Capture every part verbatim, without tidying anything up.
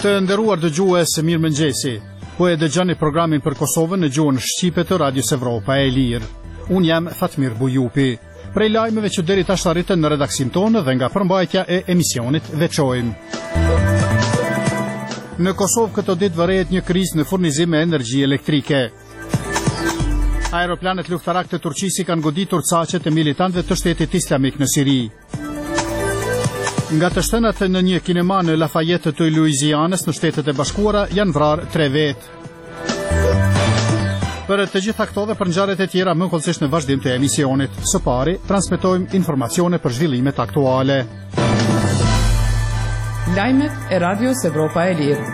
Të nderuar dëgjues, mirëmëngjesi. Po e dëgjoni programin për Kosovën në gjuhën shqipe të Radios Evropa e Lirë. Unë jam Fatmir Bujupi. Prej lajmeve që deri tash arritën në redaksin tonë dhe nga përmbajtja e emisionit veçojmë. Në Kosovë këto ditë vërehet një krizë në furnizim me energji elektrike. Aeroplanet luftarak të Turqisë kanë goditur caqet e militantëve të Shtetit Islamik në Siri. Nga të shtënat në një kinema në Lafayette të Luizianës në Shtetet e Bashkuara janë vrarë tre vetë. Për të gjitha këto dhe për ngjarjet e tjera më kollësisht në vazhdim të emisionit. Së pari, transmetojmë informacione për zhvillimet aktuale. Lajmet e Radios Evropa e Lirë.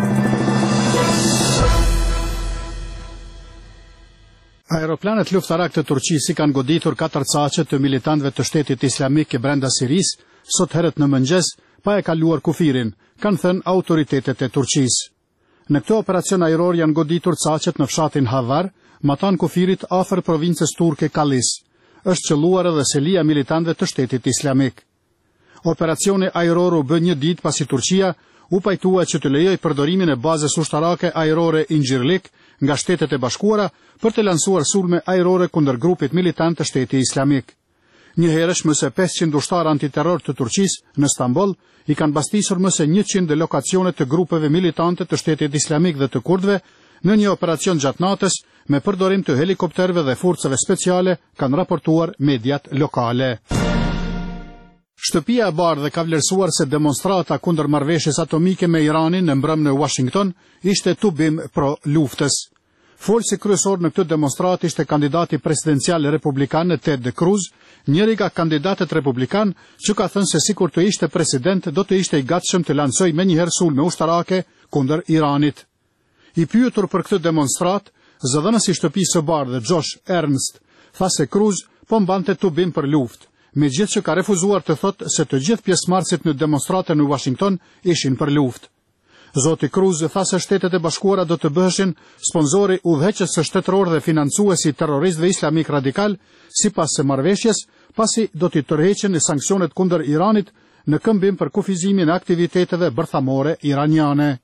Aeroplanet luftarak të Turqisë kanë goditur katër caqe të militantëve të Shtetit Islamik brenda Sirisë sot herët në mëngjes, pa e kaluar kufirin, kanë thënë autoritetet e Turqisë. Në këtë operacion ajror janë goditur caqet në fshatin Havar, matan kufirit afër provincës turke Kalis. Është qelluar edhe selia militantëve të Shtetit Islamik. Operacioni ajror u bë një ditë pasi Turqia u pajtua që të lejoj përdorimin e bazës ushtarake ajrore Incirlik nga Shtetet e Bashkuara për të lansuar sulme ajrore kundër grupit militant të Shtetit Islamik. Një herësh më se pesëqind ushtarë antiterror të Turqisë në Stamboll i kanë bastisur më se njëqind lokacione të grupeve militante të Shtetit Islamik dhe të kurdëve në një operacion gjatë natës me përdorim të helikopterëve dhe forcave speciale, kanë raportuar mediat lokale. Shtëpia e Bardhë ka vlerësuar se demonstrata kundër marrëveshjes atomike me Iranin në mbrëm në Washington ishte tubim pro luftës. Folsi kryesor në këtë demonstrat ishte kandidati presidencial republikan Ted Cruz, njëri nga kandidatët republikan që ka thënë se sikur të ishte president do të ishte i gatshëm të lansoj menjëherë sulme ushtarake kundër Iranit. I pyetur për këtë demonstrat, zëdhënësi i shtëpisë së Bardhë Josh Ernst tha se Cruz po mbante tubim për luftë, megjithëse ka refuzuar të thotë se të gjithë pjesëmarrësit në demonstratën në Washington ishin për luftë. Zoti Cruz tha se Shtetet e Bashkuara do të bëheshin sponzori udhëheqës së shtetëror dhe financuesi terroristëve islamik radikal, sipas së marrëveshjes, pasi do t'i tërheqin sanksionet kundër Iranit në këmbim për kufizimin e aktiviteteve bërthamore iraniane.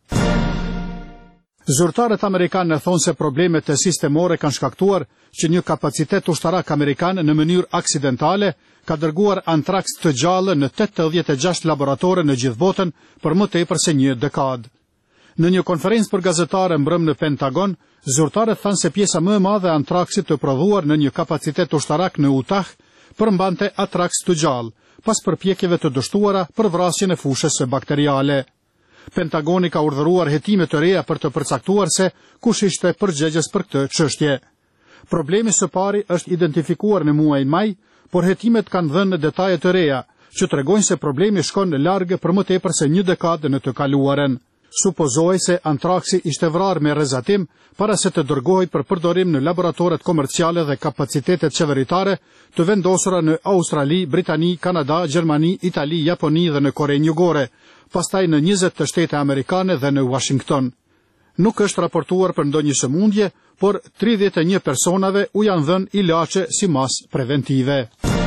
Zyrtarët amerikanë thonë se problemet e sistemore kanë shkaktuar që një kapacitet ushtarak amerikan në mënyrë aksidentale ka dërguar antraks të gjallë në tetëdhjetë e gjashtë laboratore në gjithë botën për më tepër se një dekadë. Në një konferencë për gazetare mbrëm në Pentagon, zyrtarët thanë se pjesa më e madhe e antraksit të prodhuar në një kapacitet ushtarak në Utah përmbante antraks të gjallë, pas përpjekjeve të dështuara për vrasjen e fushës bakteriale. Pentagoni ka urdhëruar hetime të reja për të përcaktuar se kush ishte përgjegjës për këtë çështje. Problemi së pari është identifikuar në muajin maj, por hetimet kanë dhënë detaje të reja që tregojnë se problemi shkon larg për më tepër se një dekadë në të kaluarën. Supozohej se antraksi ishte vrarë me rrezatim para se të dërgohej për përdorim në laboratoret komerciale dhe kapacitetet qeveritare të vendosura në Australi, Britani, Kanada, Gjermani, Itali, Japoni dhe në Kore Jugore, pastaj në njëzet të shtete amerikane dhe në Washington. Nuk është raportuar për ndonjë sëmundje, por tridhjetë e një personave u janë dhënë ilaçe si mas preventive.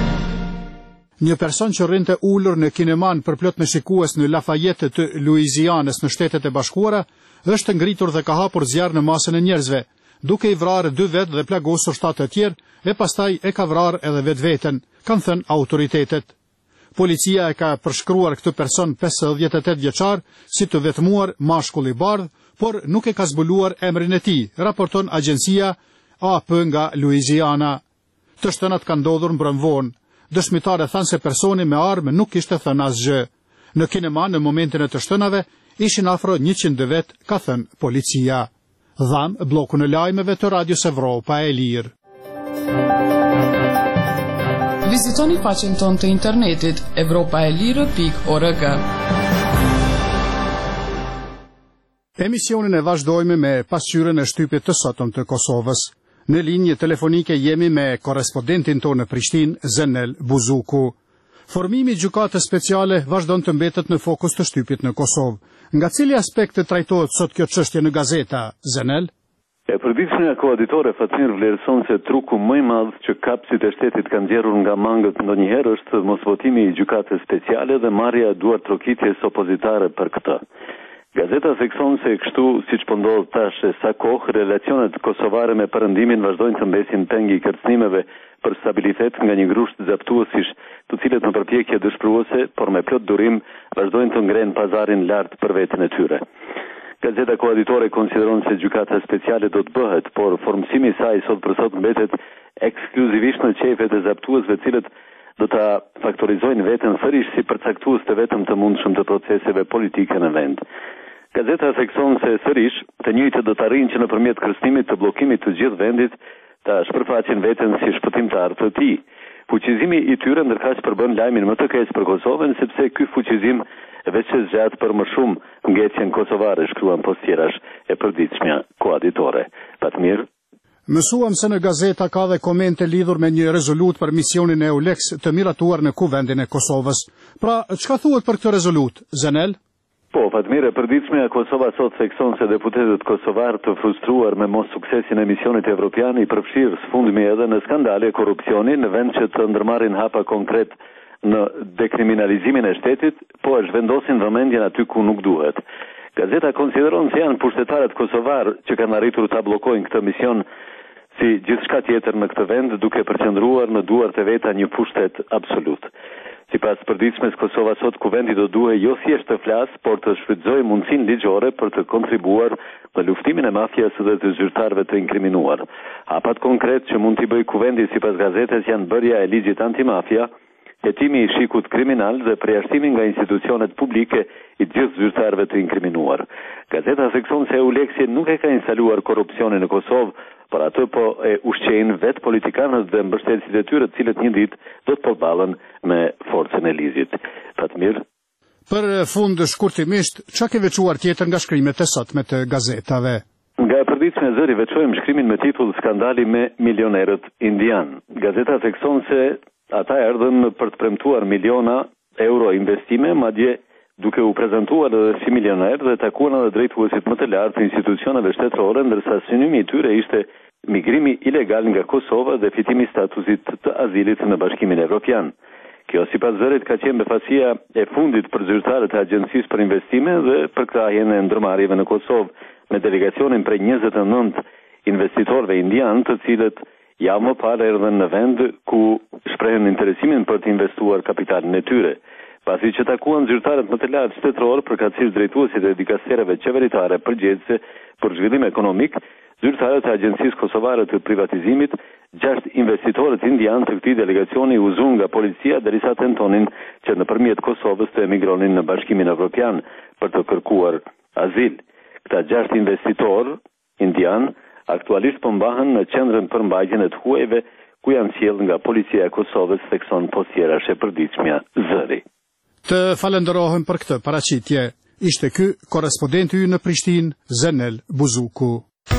Një person që rrinte ulur në kineman për plot me shikues në Lafayette të Luizianës në Shtetet e Bashkuara është ngritur dhe ka hapur zjarr në masën e njerëzve, duke i vrarë dy vetë dhe plagosur shtatë të tjerë, e pastaj e ka vrarë edhe vetveten, kanë thënë autoritetet. Policia e ka përshkruar këtë person pesëdhjetë e tetë vjeçar si të vetmuar mashkull i bardhë, por nuk e ka zbuluar emrin e tij, raporton agjencia A P nga Luiziana. Të shtënat kanë ndodhur mbrëm vonë. Dëshmitarët thanë se personi me armë nuk kishte thënë asgjë. Në kinema në momentin e të shtënave ishin afro njëqind vetë, ka thënë policia. Dham bllokun e lajmeve të Radios Evropa e Lirë. Vizitoni faqen tonë të internetit evropaelire pikë org. Emisionin e vazhdojmë me pasqyrën e shtypit të sotëm të Kosovës. Në linjë telefonike jemi me korrespondentin tonë në Prishtinë, Zenel Buzuku. Formimi i gjykatës speciale vazhdon të mbetet në fokus të shtypit në Kosovë. Nga cili aspekt trajtohet sot kjo çështje në gazeta, Zenel? E përditshmja koaditore Fatmir vlerëson se truku më i madh që kapësit e shtetit kanë nxjerrur nga mangët ndonjëherë është mosvotimi i gjykatës speciale dhe marrja e duar trokitjes opozitare për këtë. Gazeta thekson se kështu siç po ndodh tash sa kohë relacionet kosovare me perëndimin vazhdojnë të mbesin peng i kërcënimeve për stabilitet nga një grusht zaptuesish, të cilët në përpjekje dëshpëruese, por me plot durim, vazhdojnë të ngrenë pazarin lart për veten e tyre. Gazeta Koaditore konsideron se gjykata speciale do të bëhet, por formësimi i saj sot për sot mbetet ekskluzivisht në qefet e zaptuesve, të cilët do ta faktorizojnë veten sërish si përcaktues të vetëm të mundshëm të proceseve politike në vend. Gazeta thekson se sërish të njëjtët do të arrijnë që nëpërmjet kërcënimit të bllokimit të gjithë vendit ta shpërfaqin veten si shpëtimtar të tij. Fuqizimi i tyre ndërkaq përbën lajmin më të keq për Kosovën, sepse ky fuqizim veç se zgjat për më shumë ngecjen kosovare, shkruan postierash e përditshmja Koaditore. Patmir. Mësuam se në gazeta ka dhe komente lidhur me një rezolut për misionin e EULEX të miratuar në kuvendin e Kosovës. Pra, çka thuhet për këtë rezolut, Zenel? Po, Fatmir, e përditshmja Kosova sot thekson se deputetët kosovar të frustruar me mos suksesin e misionit evropian i përfshirë sfundmi edhe në skandale e korrupsioni në vend që të ndërmarrin hapa konkret në dekriminalizimin e shtetit, po e zhvendosin vëmendjen aty ku nuk duhet. Gazeta konsideron se janë pushtetarët kosovar që kanë arritur ta bllokojnë këtë mision si gjithçka tjetër në këtë vend, duke përqendruar në duart e veta një pushtet absolut. Sipas përditshmes Kosova sot, kuvendi do duhet jo thjesht të flasë, por të shfrytëzojë mundësinë ligjore për të kontribuar në luftimin e mafias dhe të zyrtarëve të inkriminuar. Hapat konkret që mund t'i bëjë kuvendi sipas gazetes janë bërja e ligjit antimafia, hetimi i shikut kriminal dhe përjashtimi nga institucionet publike i gjithë zyrtarëve të inkriminuar. Gazeta thekson se EULEX nuk e ka instaluar korrupsionin në Kosovë, por atë po e ushqejnë vetë politikanët dhe mbështetësit e tyre, të cilët një ditë do të përballen me forcën e ligjit. Fatmir. Për fund shkurtimisht, çka ke veçuar tjetër nga shkrimet e sotme të gazetave? Nga e përditshme e zëri veçojmë shkrimin me titull Skandali me milionerët indian. Gazeta thekson se ata erdhën për të premtuar miliona euro investime, madje duke u prezantuar edhe si milioner dhe takuan edhe drejtuesit më të lartë të institucioneve shtetërore, ndërsa synimi i tyre ishte migrimi ilegal nga Kosova dhe fitimi i statusit të azilit në Bashkimin Evropian. Kjo sipas zërit ka qenë befasia e fundit për zyrtarët e Agjencisë për Investime dhe për krahjen e ndërmarrjeve në Kosovë, me delegacionin prej njëzet e nëntë investitorëve indian, të cilët javë më parë erdhën në vend ku shprehen interesimin për të investuar kapitalin e tyre. Pasi që takuan zyrtarët më të lartë shtetëror, përkatësisht drejtuesit e dikastereve qeveritare përgjegjëse për zhvillim ekonomik, zyrtarët e Agjencisë Kosovare të Privatizimit, gjashtë investitorët indian të këtij delegacioni u zun nga policia derisa tentonin që nëpërmjet Kosovës të emigronin në Bashkimin Evropian për të kërkuar azil. Këta gjashtë investitorë indian aktualisht po mbahen në qendrën për mbajtjen e të huajve, ku janë sjellë nga policia e Kosovës, thekson postierash e përditshmja Zëri. Të falenderohem për këtë paraqitje. Ishte ky korrespondenti ynë në Prishtinë, Zenel Buzuku.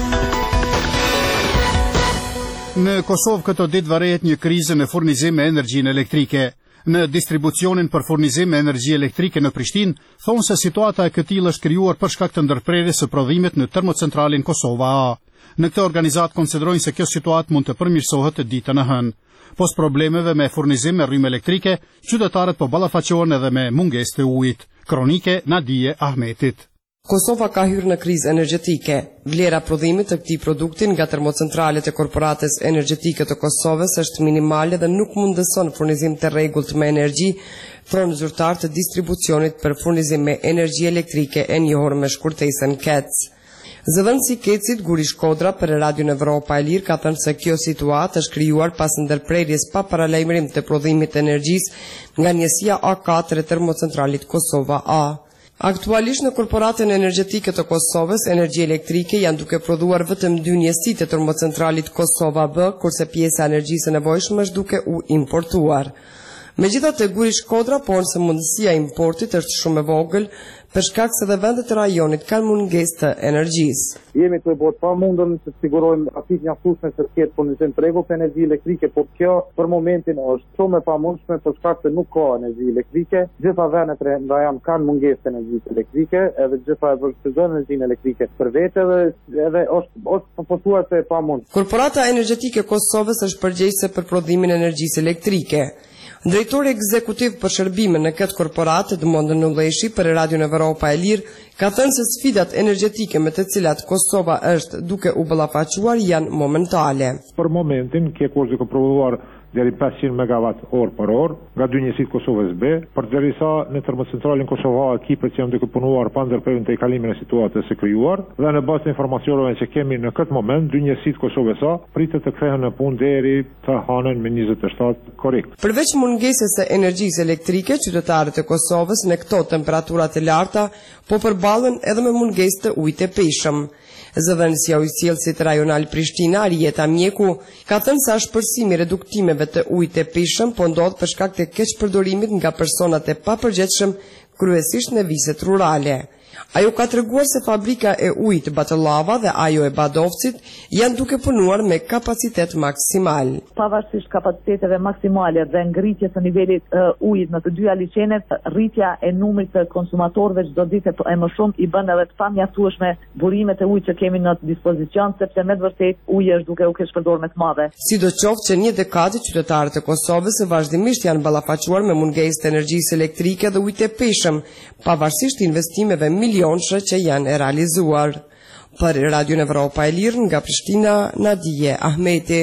Në Kosovë këto ditë varet një krizë në furnizim me energjinë elektrike. Në distribucionin për furnizim me energji elektrike në Prishtinë, thonë se situata e këtillë është krijuar për shkak të ndërprerjes së prodhimit në termocentralin Kosova A. Në këtë organizat konsiderojnë se kjo situatë mund të përmirësohet ditën e hënë. Pos problemeve me furnizim me rrymë elektrike, qytetarët po ballafaqohen edhe me mungesë të ujit. Kronike Nadije Ahmetit. Kosova ka hyrë në krizë energjetike. Vlera prodhimit të këtij produkti nga termocentralet e Korporatës Energjetike të Kosovës është minimale dhe nuk mundëson furnizim të rregullt me energji, thonë zyrtar të distribucionit për furnizim me energji elektrike e njohur me shkurtesën K E C. Zëdhënësi Kecit Guri Shkodra për Radion Evropa e Lirë ka thënë se kjo situatë është krijuar pas ndërprerjes pa paralajmërim të prodhimit të energjisë nga njësia A katër e termocentralit Kosova A. Aktualisht në Korporatën Energjetike të Kosovës, energji elektrike janë duke prodhuar vetëm dy njësi të termocentralit Kosova B, kurse pjesa e energjisë e nevojshme është duke u importuar. Megjithatë, Guri Shkodra ponë se mundësia e importit është shumë e vogël, për shkak se dhe vendet e rajonit kanë mungesë të energjisë. Jemi të bëhet pa mundën të sigurojmë atit mjaftueshme se të ketë furnizim të rregullt të energji elektrike, por kjo për momentin është shumë e pamundshme për shkak se nuk ka energji elektrike. Gjitha vendet e rajon kanë mungesë të energjisë elektrike, edhe gjitha e vërtetësojnë energjinë elektrike për vete dhe edhe është është pothuajse e pamundshme. Korporata Energjetike e Kosovës është përgjegjëse për prodhimin e energjisë elektrike. Drejtori ekzekutiv për shërbime në këtë korporat, Edmond Nulleshi, për Radion Evropa e Lirë, ka thënë se sfidat energjetike me të cilat Kosova është duke u ballafaquar janë momentale. Për momentin, kjo kurse ka provuar deri pesëqind megawatt orë për orë nga dy njësitë Kosovës B, për derisa në termocentralin kosovare ekipet që janë duke punuar pa ndërprerjen të kalimin e situatës së krijuar, dhe në bazë të informacioneve që kemi në këtë moment, dy njësitë Kosovës A pritet të kthehen në punë deri të hanën me njëzet e shtatë korrekt. Përveç mungesës së energjisë elektrike, qytetarët e Kosovës në këto temperatura të larta po përballen edhe me mungesë të ujit të peshëm. Zëvendësja ujësielësit rajonal Prishtina, Arieta Mjeku, ka thënë se ashpërsimi reduktimeve të ujit të peshëm po ndodh për shkak të keqpërdorimit nga personat e papërgjegjshëm, kryesisht në viset rurale. Ajo ka treguar se fabrika e ujit Batëllava dhe ajo e Badovcit janë duke punuar me kapacitet maksimal. Pavarësisht kapaciteteve maksimale dhe ngritjes së nivelit uh, ujit në të dyja liçenet, rritja e numrit të konsumatorëve çdo ditë e më shumë i bën edhe të pamjaftueshme burimet e ujit që kemi në dispozicion, sepse me të vërtetë uji është duke u keqpërdorur me të madhe. Sidoqoftë që një dekadë qytetarët e Kosovës vazhdimisht janë ballafaquar me mungesë të energjisë elektrike dhe ujit të peshëm, pavarësisht investimeve milionshë që janë realizuar. Për Radion Evropa e Lirë nga Prishtina, Nadije Ahmeti.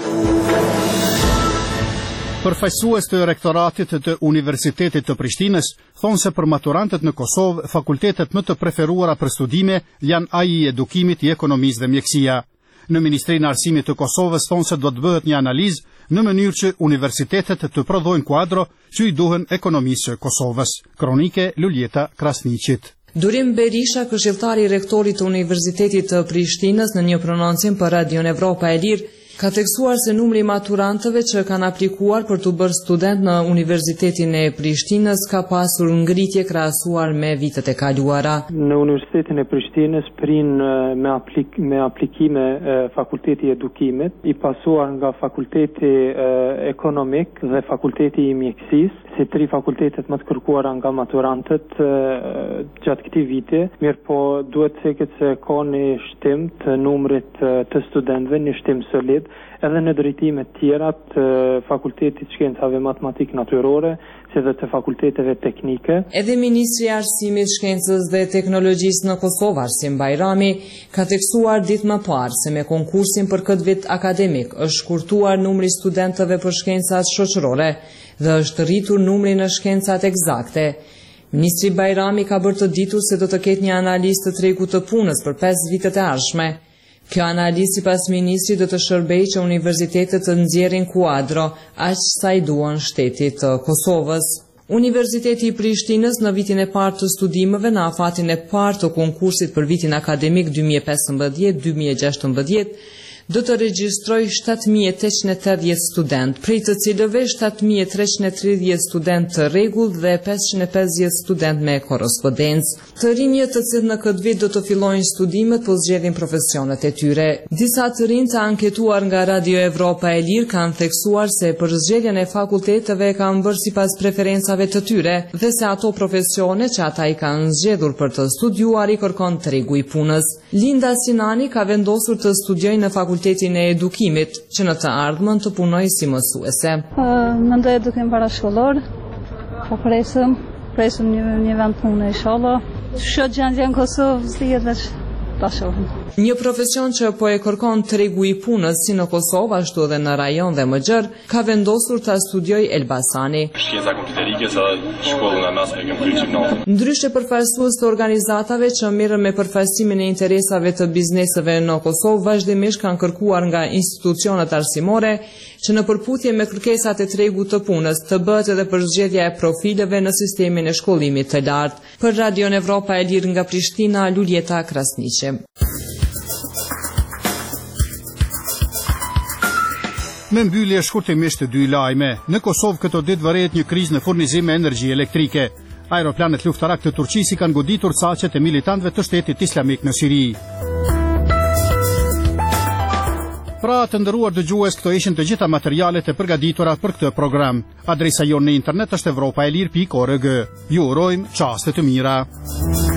Përfaqësues të rektoratit të Universitetit të Prishtinës thonë se për maturantët në Kosovë, fakultetet më të preferuara për studime janë ai i edukimit, i ekonomisë dhe mjekësia. Në Ministrinë e Arsimit të Kosovës thonë se do të bëhet një analizë në mënyrë që universitetet të prodhojnë kuadro që i duhen ekonomisë së Kosovës. Kronike Luljeta Krasniqit. Durim Berisha, këshilltari i rektorit të Universitetit të Prishtinës, në një prononcim për Radion Evropa e Lirë, ka theksuar se numri i maturantëve që kanë aplikuar për të bërë student në Universitetin e Prishtinës ka pasur ngritje krahasuar me vitet e kaluara. Në Universitetin e Prishtinës prin me, aplik me aplikime e, Fakulteti i Edukimit, i pasuar nga Fakulteti e, Ekonomik dhe Fakulteti i Mjekësisë, si tri fakultetet më të kërkuara nga maturantët e, gjatë këtij viti. Mirë po duhet të theket se ka një shtim të numrit të studentëve, një shtim solid, edhe në drejtime të tjera të Fakultetit të Shkencave Matematik Natyrore, si dhe të fakulteteve teknike. Edhe Ministri i Arsimit, Shkencës dhe Teknologjisë në Kosovë, Arsim Bajrami, ka theksuar ditë më parë se me konkursin për këtë vit akademik është shkurtuar numri studentëve për shkencat shoqërore dhe është rritur numri në shkencat eksakte. Ministri Bajrami ka bërë të ditur se do të ketë një analizë të tregut të punës për pesë vitet e ardhshme. Kjo analizë sipas ministrit do të shërbejë që universitetet të nxjerrin kuadro aq sa i duan shtetit të Kosovës. Universiteti i Prishtinës në vitin e parë të studimeve në afatin e parë të konkursit për vitin akademik dy mijë e pesëmbëdhjetë dy mijë e gjashtëmbëdhjetë do të regjistroj shtatë mijë e tetëqind e tetëdhjetë student, prej të cilëve shtatë mijë e treqind e tridhjetë student të rregullt dhe pesëqind e pesëdhjetë student me korrespondencë. Të rinjët të cilët në këtë vit do të fillojnë studimet po zgjedhin profesionet e tyre. Disa të rinj të anketuar nga Radio Evropa e Lirë kanë theksuar se për zgjedhjen e fakulteteve kanë bërë sipas preferencave të tyre dhe se ato profesione që ata i kanë zgjedhur për të studiuar i kërkon tregu i punës. Linda Sinani ka vendosur të studiojë në Fakultetin e Edukimit, që në të ardhmen të punoj si mësuese. Mendoj edukim parashkollor, po presim, presim një, një vend pune inshallah. Shoh gjendja në Kosovë zgjedh veç ta shohim. Një profesion që po e kërkon tregu i punës si në Kosovë ashtu edhe në rajon dhe më gjerë, ka vendosur ta studioj Elbasani. Shkenca kompjuterike sa shkollën e mesme kem kryer gjimnazin. Ndryshe përfaqësues të organizatave që merren me përfaqësimin e interesave të bizneseve në Kosovë vazhdimisht kanë kërkuar nga institucionet arsimore që në përputhje me kërkesat e tregut të punës të bëhet edhe përzgjedhja e profileve në sistemin e shkollimit të lartë. Për Radion Evropa e Lirë nga Prishtina, Luljeta Krasniqe. Me mbyllje shkurtimisht të dy lajme, në Kosovë këto ditë vërehet një krizë në furnizim me energji elektrike. Aeroplanet luftarak të Turqisë kanë goditur saqet e militantëve të Shtetit Islamik në Siri. Pra të nderuar dëgjues, këto ishin të gjitha materialet e përgatitura për këtë program. Adresa jonë në internet është evropaelir pikë org. Ju urojmë çaste të mira.